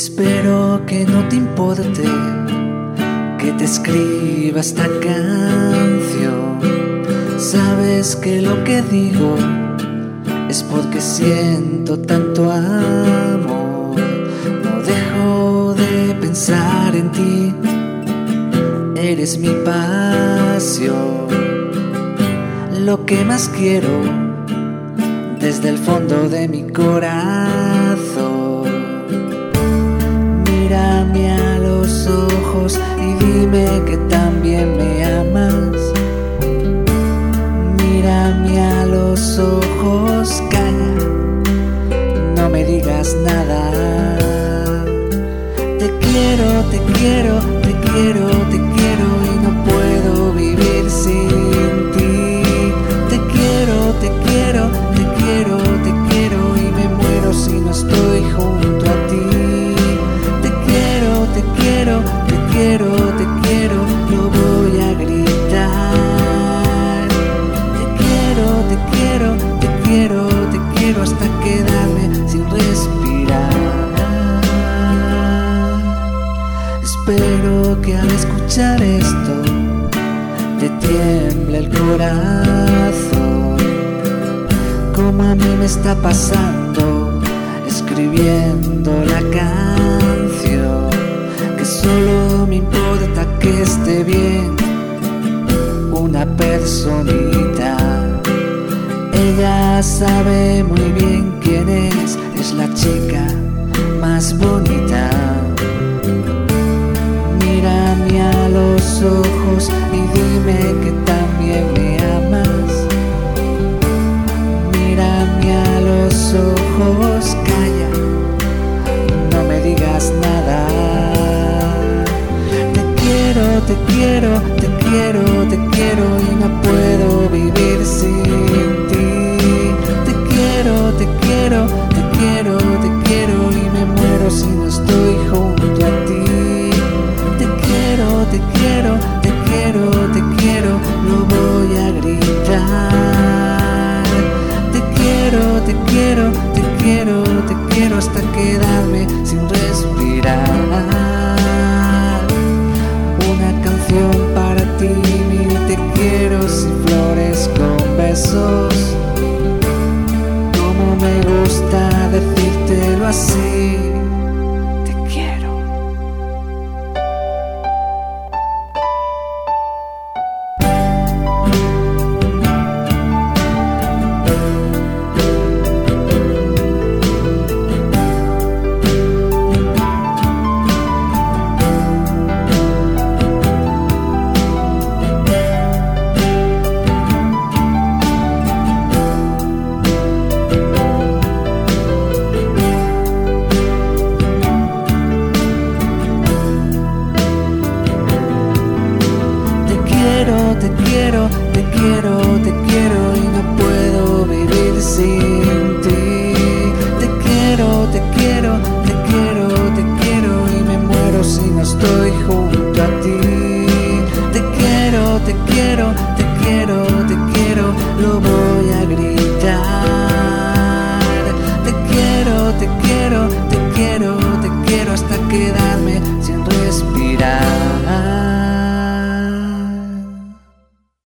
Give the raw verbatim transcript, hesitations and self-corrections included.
Espero que no te importe que te escriba esta canción. Sabes que lo que digo es porque siento tanto amor. No dejo de pensar en ti, eres mi pasión. Lo que más quiero desde el fondo de mi corazón. Mírame a los ojos y dime que también me amas. Mírame a los ojos, calla, no me digas nada. Te quiero, te quiero, te quiero, te quiero y no puedo vivir sin ti. Te quiero, te quiero, te quiero, te quiero y me muero si no estoy junto a ti. Te quiero, te quiero, te quiero, te quiero, lo voy a gritar. Te quiero, te quiero, te quiero, te quiero hasta quedarme sin respirar. Espero que al escuchar esto te tiemble el corazón, como a mí me está pasando escribiendo la canción. Que solo me importa que esté bien una personita. Ella sabe muy bien quién es, es la chica más bonita. Mírame a los ojos y dime que también me amas. Mírame a los ojos, calla, no me digas nada. Te quiero, te quiero, te quiero, te quiero y no puedo vivir sin ti. Te quiero, te quiero, te quiero, te quiero y me muero si no estoy junto a ti. Te quiero, te quiero, te quiero, te quiero, lo voy a gritar. Te quiero, te quiero, te quiero, te quiero hasta quedarme sin respirar. Una canción para ti, mil te quiero y flores con besos. Como me gusta decírtelo así. Te quiero, te quiero, te quiero y no puedo vivir sin ti. Te quiero, te quiero, te quiero, te quiero y me muero si no estoy junto a ti. Te quiero, te quiero, te quiero, te quiero, lo voy a gritar. Te quiero, te quiero, te quiero, te quiero hasta quedar